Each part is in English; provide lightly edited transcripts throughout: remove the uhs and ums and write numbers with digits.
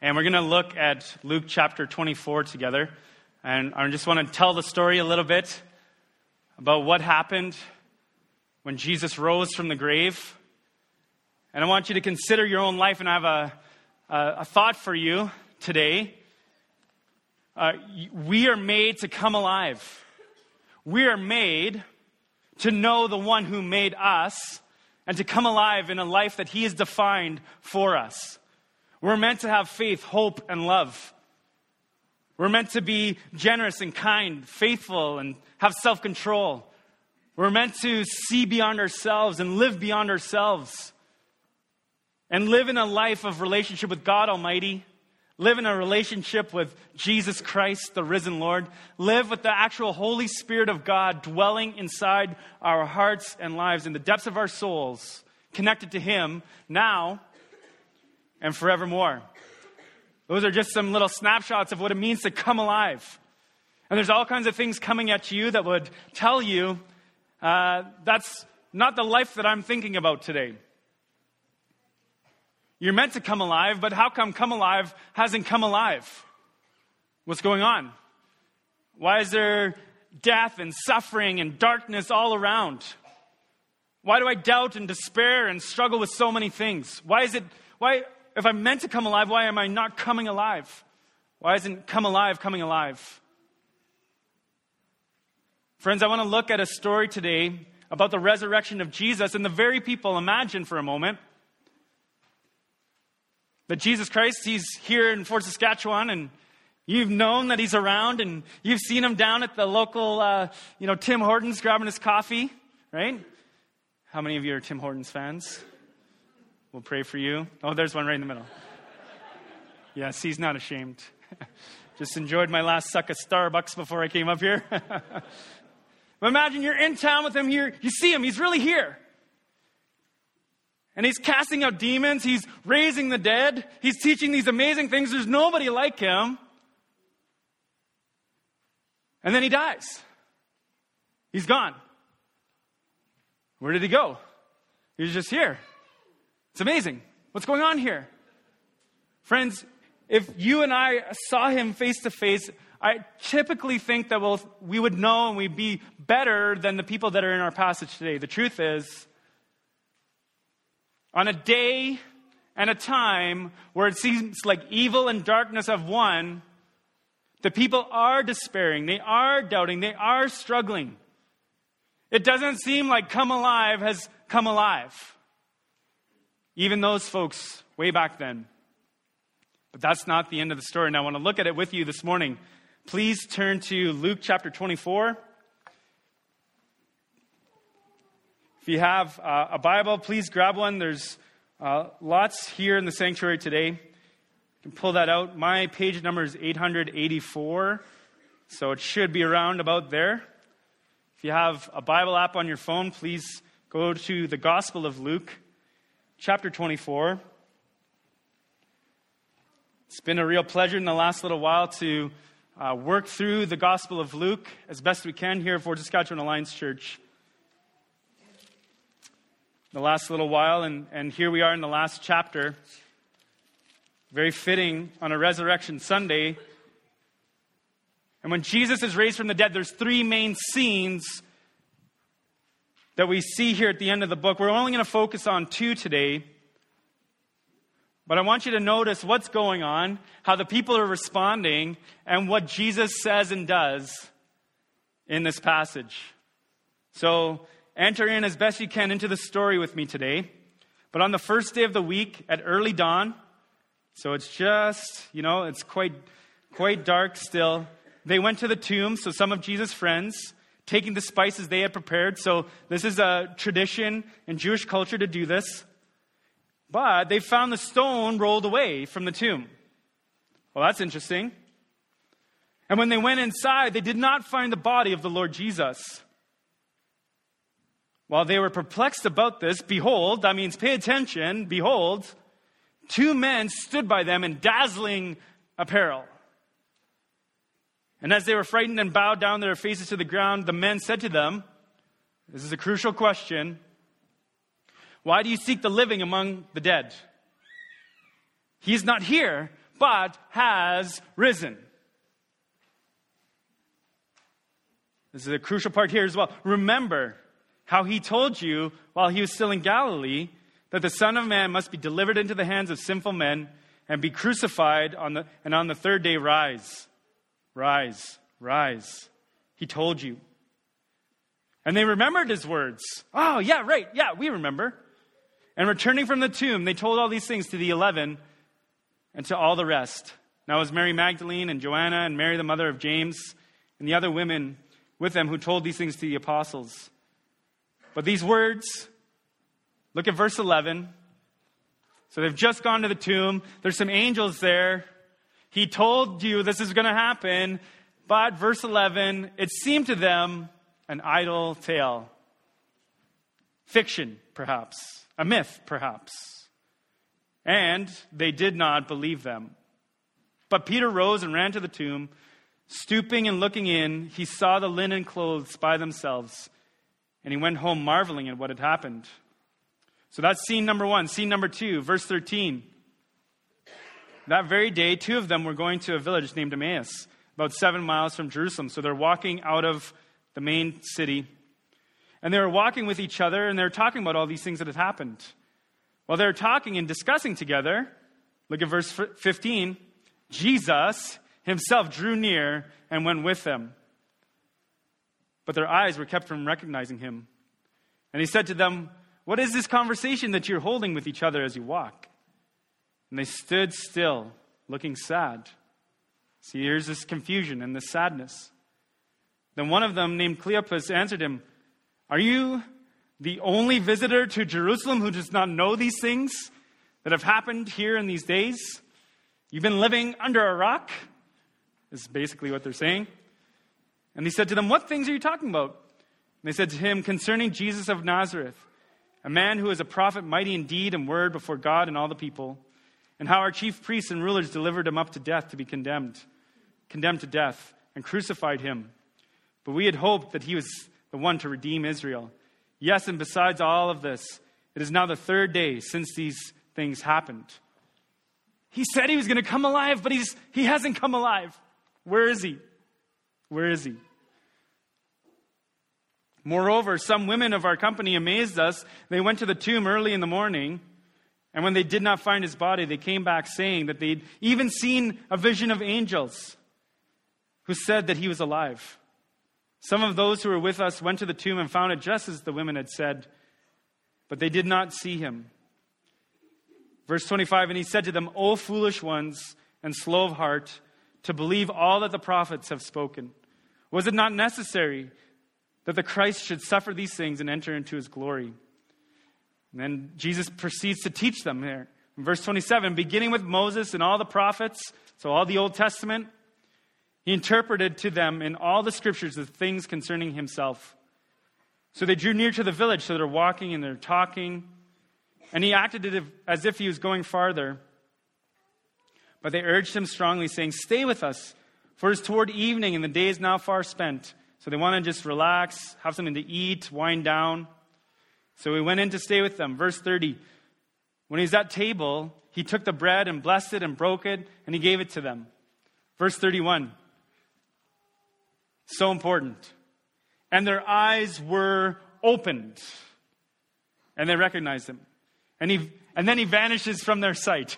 And we're going to look at Luke chapter 24 together. And I just want to tell the story a little bit about what happened when Jesus rose from the grave. And I want you to consider your own life, and I have a thought for you today. We are made to come alive. We are made to know the one who made us and to come alive in a life that he has defined for us. We're meant to have faith, hope, and love. We're meant to be generous and kind, faithful, and have self-control. We're meant to see beyond ourselves and live beyond ourselves. And live in a life of relationship with God Almighty. Live in a relationship with Jesus Christ, the risen Lord. Live with the actual Holy Spirit of God dwelling inside our hearts and lives, in the depths of our souls, connected to him now and forevermore. Those are just some little snapshots of what it means to come alive. And there's all kinds of things coming at you that would tell you that's not the life that I'm thinking about today. You're meant to come alive, but how come alive hasn't come alive? What's going on? Why is there death and suffering and darkness all around? Why do I doubt and despair and struggle with so many things? Why, if I'm meant to come alive, why am I not coming alive? Why isn't come alive coming alive? Friends, I want to look at a story today about the resurrection of Jesus and the very people. Imagine for a moment that Jesus Christ, he's here in Fort Saskatchewan, and you've known that he's around, and you've seen him down at the local, Tim Hortons grabbing his coffee, right? How many of you are Tim Hortons fans? We'll pray for you. Oh, there's one right in the middle. Yes, he's not ashamed. Just enjoyed my last suck of Starbucks before I came up here. But imagine you're in town with him here. You see him. He's really here. And he's casting out demons. He's raising the dead. He's teaching these amazing things. There's nobody like him. And then he dies. He's gone. Where did he go? He was just here. It's amazing. What's going on here? Friends, if you and I saw him face to face, I typically think that we would know and we'd be better than the people that are in our passage today. The truth is, on a day and a time where it seems like evil and darkness have won, the people are despairing, they are doubting, they are struggling. It doesn't seem like come alive has come alive. Even those folks way back then. But that's not the end of the story, and I want to look at it with you this morning. Please turn to Luke chapter 24. If you have a Bible, please grab one. There's lots here in the sanctuary today. You can pull that out. My page number is 884, so it should be around about there. If you have a Bible app on your phone, please go to the Gospel of Luke, chapter 24. It's been a real pleasure in the last little while to work through the Gospel of Luke as best we can here at Fort Saskatchewan Alliance Church. The last little while, and here we are in the last chapter. Very fitting on a Resurrection Sunday. And when Jesus is raised from the dead, there's three main scenes that we see here at the end of the book. We're only going to focus on two today. But I want you to notice what's going on, how the people are responding, and what Jesus says and does in this passage. So enter in as best you can into the story with me today. But on the first day of the week at early dawn, so it's just, it's quite dark still, they went to the tomb, so some of Jesus' friends, taking the spices they had prepared. So this is a tradition in Jewish culture to do this. But they found the stone rolled away from the tomb. Well, that's interesting. And when they went inside, they did not find the body of the Lord Jesus. While they were perplexed about this, behold, that means pay attention, behold, two men stood by them in dazzling apparel. And as they were frightened and bowed down their faces to the ground, the men said to them, this is a crucial question, why do you seek the living among the dead? He is not here, but has risen. This is a crucial part here as well. Remember how he told you while he was still in Galilee that the Son of Man must be delivered into the hands of sinful men and be crucified and on the third day rise. Rise, rise. He told you. And they remembered his words. Oh, yeah, right. Yeah, we remember. And returning from the tomb, they told all these things to the 11 and to all the rest. Now it was Mary Magdalene and Joanna and Mary, the mother of James, and the other women with them who told these things to the apostles. But these words, look at verse 11. So they've just gone to the tomb. There's some angels there. He told you this is going to happen. But verse 11, it seemed to them an idle tale. Fiction, perhaps. A myth, perhaps. And they did not believe them. But Peter rose and ran to the tomb. Stooping and looking in, he saw the linen clothes by themselves. And he went home marveling at what had happened. So that's scene number 1. Scene number 2, verse 13. That very day, 2 of them were going to a village named Emmaus, about 7 miles from Jerusalem. So they're walking out of the main city. And they were walking with each other, and they were talking about all these things that had happened. While they were talking and discussing together, look at verse 15, Jesus himself drew near and went with them. But their eyes were kept from recognizing him. And he said to them, "What is this conversation that you're holding with each other as you walk?" And they stood still, looking sad. See, here's this confusion and this sadness. Then one of them, named Cleopas, answered him, "Are you the only visitor to Jerusalem who does not know these things that have happened here in these days? You've been living under a rock?" This is basically what they're saying. And he said to them, "What things are you talking about?" And they said to him, "Concerning Jesus of Nazareth, a man who is a prophet, mighty in deed and word before God and all the people, and how our chief priests and rulers delivered him up to death to be condemned to death, and crucified him. But we had hoped that he was the one to redeem Israel. Yes, and besides all of this, it is now the 3rd day since these things happened." He said he was going to come alive, but he hasn't come alive. Where is he? Where is he? Moreover, some women of our company amazed us. They went to the tomb early in the morning, and when they did not find his body, they came back saying that they'd even seen a vision of angels who said that he was alive. Some of those who were with us went to the tomb and found it just as the women had said, but they did not see him. Verse 25, and he said to them, "O foolish ones and slow of heart, to believe all that the prophets have spoken. Was it not necessary that the Christ should suffer these things and enter into his glory?" And then Jesus proceeds to teach them there. In verse 27, beginning with Moses and all the prophets, so all the Old Testament, he interpreted to them in all the scriptures the things concerning himself. So they drew near to the village, so they're walking and they're talking. And he acted as if he was going farther. But they urged him strongly, saying, "Stay with us, for it is toward evening, and the day is now far spent." So they want to just relax, have something to eat, wind down. So he went in to stay with them. Verse 30, when he was at table, he took the bread and blessed it and broke it, and he gave it to them. Verse 31, so important. And their eyes were opened, and they recognized him. And then he vanishes from their sight.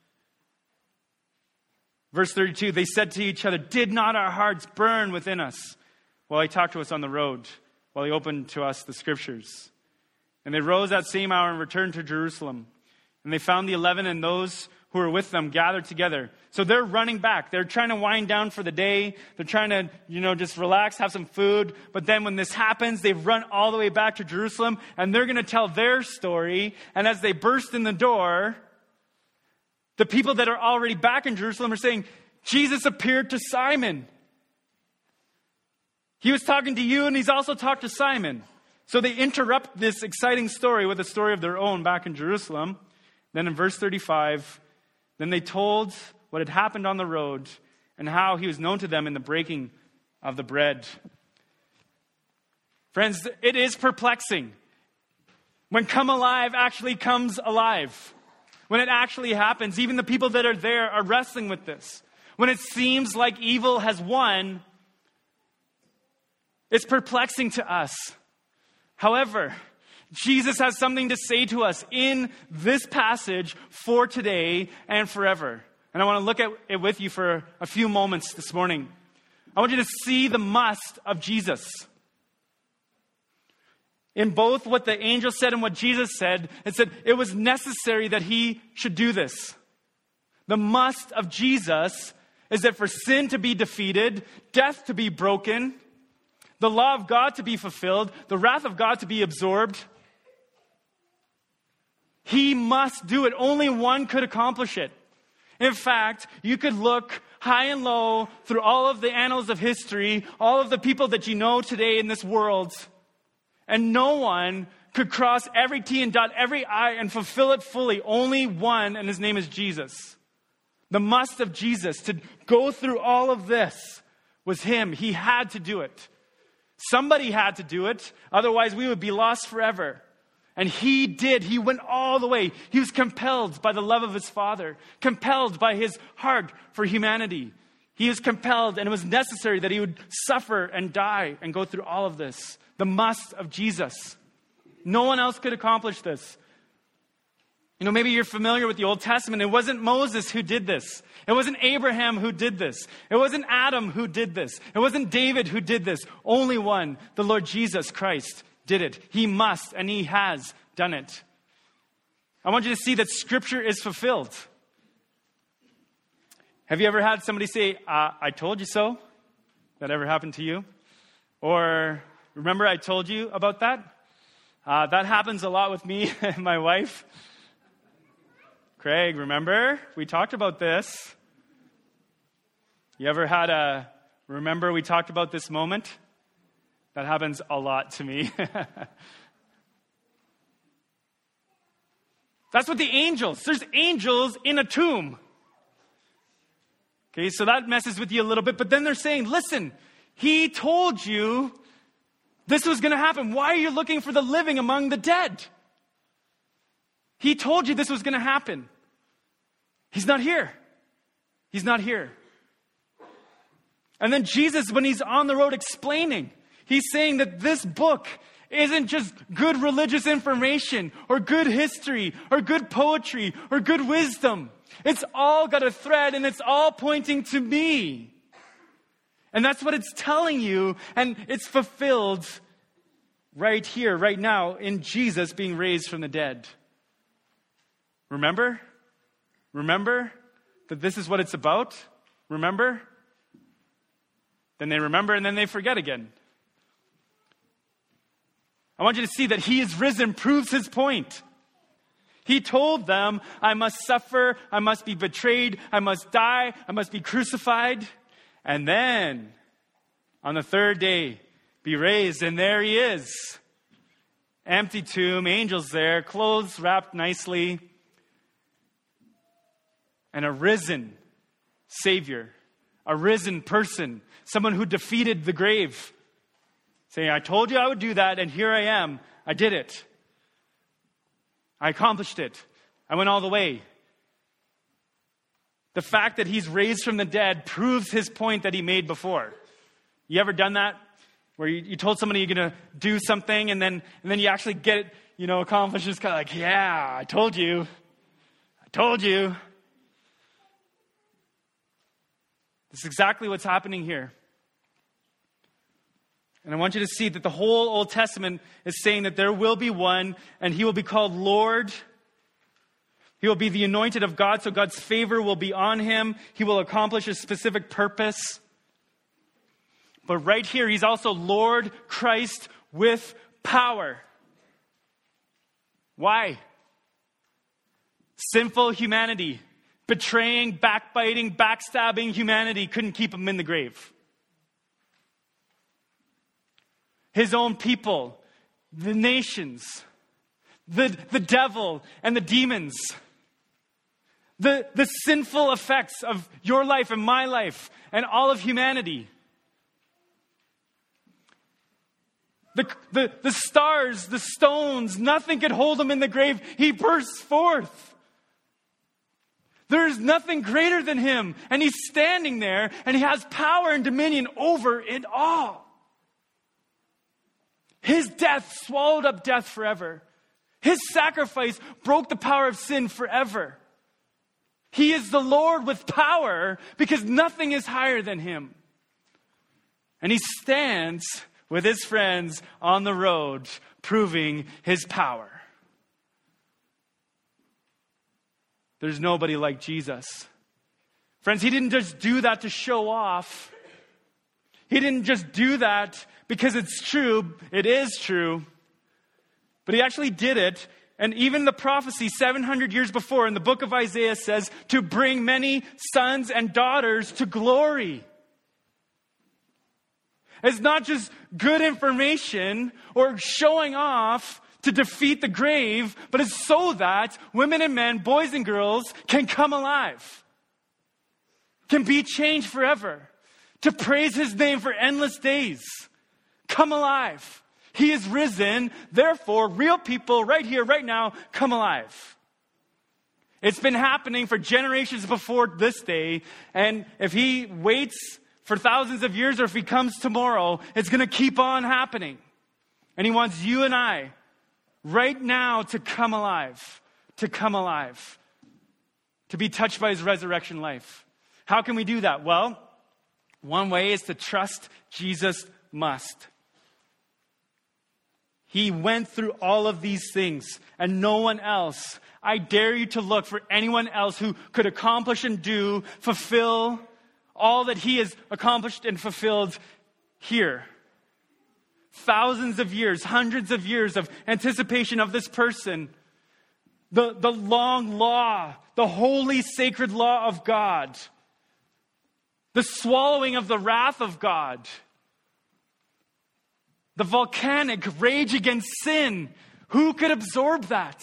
Verse 32, they said to each other, "Did not our hearts burn within us while he talked to us on the road, while he opened to us the scriptures?" And they rose that same hour and returned to Jerusalem. And they found the 11 and those who were with them gathered together. So they're running back. They're trying to wind down for the day. They're trying to, just relax, have some food. But then when this happens, they run all the way back to Jerusalem, and they're going to tell their story. And as they burst in the door, the people that are already back in Jerusalem are saying, "Jesus appeared to Simon. He was talking to you, and he's also talked to Simon." So they interrupt this exciting story with a story of their own back in Jerusalem. Then in verse 35, then they told what had happened on the road and how he was known to them in the breaking of the bread. Friends, it is perplexing when come alive actually comes alive. When it actually happens, even the people that are there are wrestling with this. When it seems like evil has won, it's perplexing to us. However, Jesus has something to say to us in this passage for today and forever. And I want to look at it with you for a few moments this morning. I want you to see the must of Jesus. In both what the angel said and what Jesus said, it said it was necessary that he should do this. The must of Jesus is that for sin to be defeated, death to be broken, the law of God to be fulfilled, the wrath of God to be absorbed, he must do it. Only one could accomplish it. In fact, you could look high and low through all of the annals of history, all of the people that you know today in this world, and no one could cross every T and dot every I and fulfill it fully. Only one, and his name is Jesus. The must of Jesus to go through all of this was him. He had to do it. Somebody had to do it. Otherwise, we would be lost forever. And he did. He went all the way. He was compelled by the love of his Father, compelled by his heart for humanity. He was compelled, and it was necessary that he would suffer and die and go through all of this. The must of Jesus. No one else could accomplish this. You know, maybe you're familiar with the Old Testament. It wasn't Moses who did this. It wasn't Abraham who did this. It wasn't Adam who did this. It wasn't David who did this. Only one, the Lord Jesus Christ, did it. He must, and he has done it. I want you to see that Scripture is fulfilled. Have you ever had somebody say, I told you so? That ever happened to you? Or, remember I told you about that? That happens a lot with me and my wife. Craig, remember? We talked about this. You ever had remember we talked about this moment? That happens a lot to me. That's what the angels, there's angels in a tomb. Okay, so that messes with you a little bit, but then they're saying, listen, he told you this was going to happen. Why are you looking for the living among the dead? He told you this was going to happen. He's not here. He's not here. And then Jesus, when he's on the road explaining, he's saying that this book isn't just good religious information or good history or good poetry or good wisdom. It's all got a thread and it's all pointing to me. And that's what it's telling you, and it's fulfilled right here, right now, in Jesus being raised from the dead. Remember? Remember that this is what it's about? Remember? Then they remember and then they forget again. I want you to see that he is risen proves his point. He told them, I must suffer, I must be betrayed, I must die, I must be crucified, and then on the third day be raised. And there he is. Empty tomb, angels there, clothes wrapped nicely, and a risen Savior, a risen person, someone who defeated the grave. Saying, I told you I would do that, and here I am. I did it. I accomplished it. I went all the way. The fact that he's raised from the dead proves his point that he made before. You ever done that? Where you told somebody you're going to do something, and then you actually get it, accomplished. It's kind of like, yeah, I told you. I told you. This is exactly what's happening here. And I want you to see that the whole Old Testament is saying that there will be one, and he will be called Lord. He will be the anointed of God, so God's favor will be on him. He will accomplish a specific purpose. But right here, he's also Lord Christ with power. Why? Sinful humanity, betraying, backbiting, backstabbing humanity couldn't keep him in the grave. His own people, the nations, the devil and the demons, the sinful effects of your life and my life and all of humanity. The stars, the stones, nothing could hold him in the grave. He bursts forth. There is nothing greater than him. And he's standing there, and he has power and dominion over it all. His death swallowed up death forever. His sacrifice broke the power of sin forever. He is the Lord with power because nothing is higher than him. And he stands with his friends on the road, proving his power. There's nobody like Jesus. Friends, he didn't just do that to show off. He didn't just do that because it's true. It is true. But he actually did it. And even the prophecy 700 years before in the book of Isaiah says to bring many sons and daughters to glory. It's not just good information or showing off to defeat the grave, but it's so that women and men, boys and girls can come alive, can be changed forever, to praise his name for endless days. Come alive. He is risen. Therefore, real people right here, right now, come alive. It's been happening for generations before this day. And if he waits for thousands of years or if he comes tomorrow, it's going to keep on happening. And he wants you and I right now to come alive, to be touched by his resurrection life. How can we do that? Well, one way is to trust Jesus must. He went through all of these things and no one else. I dare you to look for anyone else who could accomplish and fulfill all that he has accomplished and fulfilled here. Thousands of years, hundreds of years of anticipation of this person. The long law, the holy sacred law of God. The swallowing of the wrath of God. The volcanic rage against sin. Who could absorb that?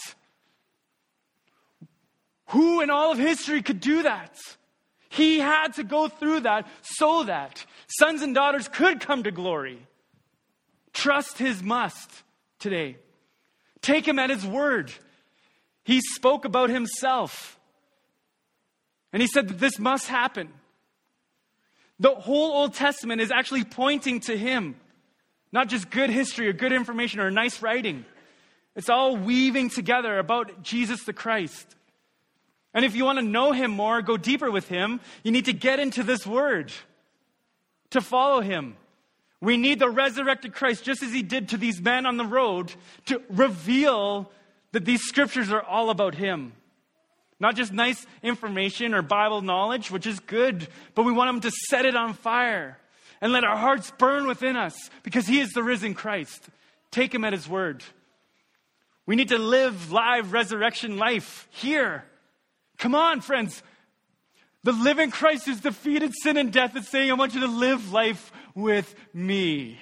Who in all of history could do that? He had to go through that so that sons and daughters could come to glory. Trust his must today. Take him at his word. He spoke about himself. And he said that this must happen. The whole Old Testament is actually pointing to him. Not just good history or good information or nice writing. It's all weaving together about Jesus the Christ. And if you want to know him more, go deeper with him, you need to get into this word to follow him. We need the resurrected Christ, just as he did to these men on the road, to reveal that these scriptures are all about him. Not just nice information or Bible knowledge, which is good, but we want him to set it on fire and let our hearts burn within us because he is the risen Christ. Take him at his word. We need to live live resurrection life here. Come on, friends. The living Christ who's defeated sin and death is saying, I want you to live life with me.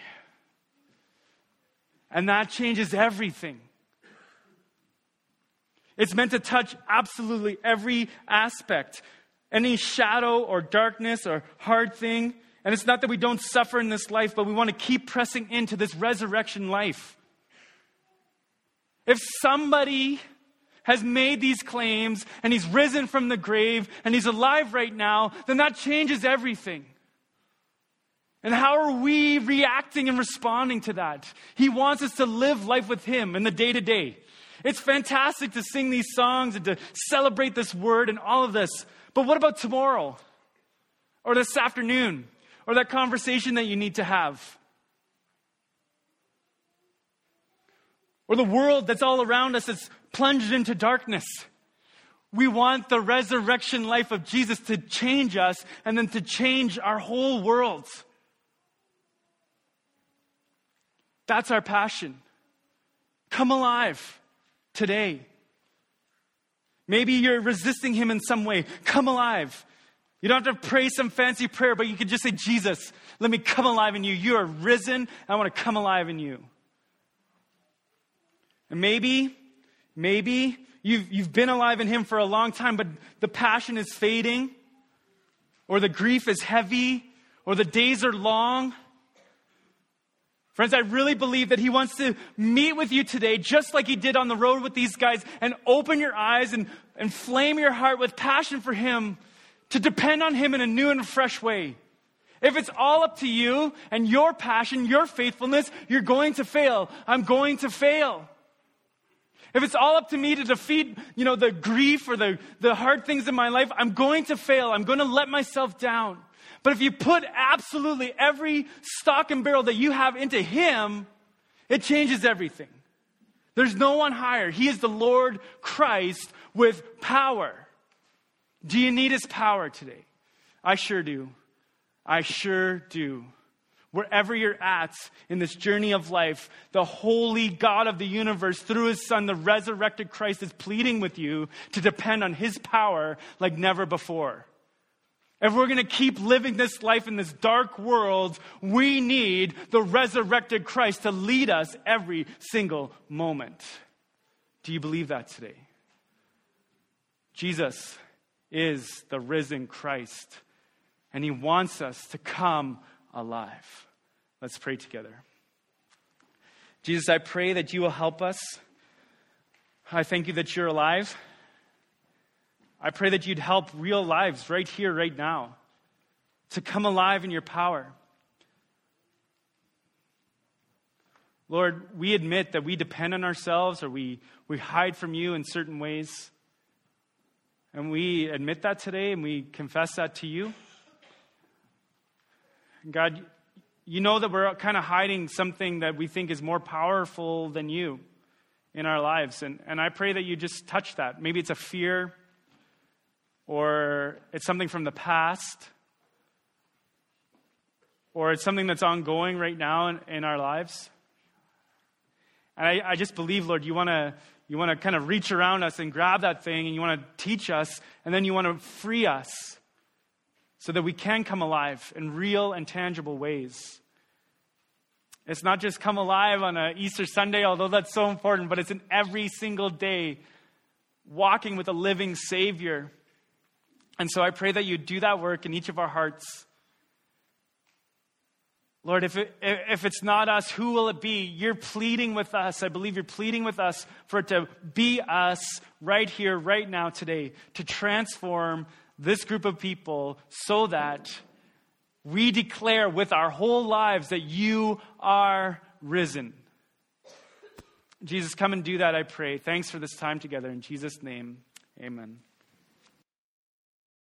And that changes everything. It's meant to touch absolutely every aspect. Any shadow or darkness or hard thing. And it's not that we don't suffer in this life, but we want to keep pressing into this resurrection life. If somebody has made these claims and he's risen from the grave and he's alive right now, then that changes everything. And how are we reacting and responding to that? He wants us to live life with him in the day-to-day. It's fantastic to sing these songs and to celebrate this word and all of this. But what about tomorrow? Or this afternoon? Or that conversation that you need to have? Or the world that's all around us that's plunged into darkness. We want the resurrection life of Jesus to change us and then to change our whole world. That's our passion. Come alive today. Maybe you're resisting him in some way. Come alive. You don't have to pray some fancy prayer, but you can just say, Jesus, let me come alive in you. You are risen. I want to come alive in you. And maybe you've been alive in him for a long time, but the passion is fading, or the grief is heavy, or the days are long. Friends, I really believe that he wants to meet with you today, just like he did on the road with these guys, and open your eyes and flame your heart with passion for him, to depend on him in a new and fresh way. If it's all up to you and your passion, your faithfulness, you're going to fail. I'm going to fail. If it's all up to me to defeat, the grief or the hard things in my life, I'm going to fail. I'm going to let myself down. But if you put absolutely every stock and barrel that you have into him, it changes everything. There's no one higher. He is the Lord Christ with power. Do you need his power today? I sure do. I sure do. Wherever you're at in this journey of life, the holy God of the universe, through his Son, the resurrected Christ, is pleading with you to depend on his power like never before. If we're going to keep living this life in this dark world, we need the resurrected Christ to lead us every single moment. Do you believe that today? Jesus is the risen Christ, and he wants us to come alive. Let's pray together. Jesus, I pray that you will help us. I thank you that you're alive. I pray that you'd help real lives right here, right now, to come alive in your power. Lord, we admit that we depend on ourselves, or we hide from you in certain ways. And we admit that today, and we confess that to you. God, you know that we're kind of hiding something that we think is more powerful than you in our lives. And I pray that you just touch that. Maybe it's a fear, or it's something from the past, or it's something that's ongoing right now in our lives. And I just believe, Lord, you want to kind of reach around us and grab that thing, and you want to teach us, and then you want to free us so that we can come alive in real and tangible ways. It's not just come alive on an Easter Sunday, although that's so important, but it's in every single day walking with a living Savior. And so I pray that you do that work in each of our hearts. Lord, if it's not us, who will it be? You're pleading with us. I believe you're pleading with us for it to be us right here, right now, today, to transform this group of people so that we declare with our whole lives that you are risen. Jesus, come and do that, I pray. Thanks for this time together. In Jesus' name, amen.